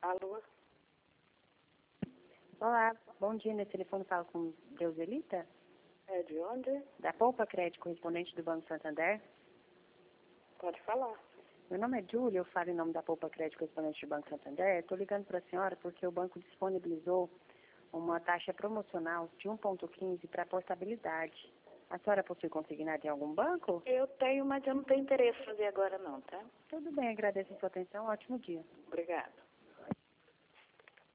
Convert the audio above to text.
Alô? Olá, bom dia. Nesse telefone falo com Deuselita, É de onde? da Poupa Crédito, correspondente do Banco Santander. Pode falar. Meu nome é Júlia, eu falo em nome da Poupa Crédito, correspondente do Banco Santander. Estou ligando para a senhora porque o banco disponibilizou uma taxa promocional de 1,15 para portabilidade. A senhora possui consignado em algum banco? Eu tenho, mas eu não tenho interesse em fazer agora não, tá? Tudo bem, agradeço a sua atenção. Ótimo dia. Obrigada.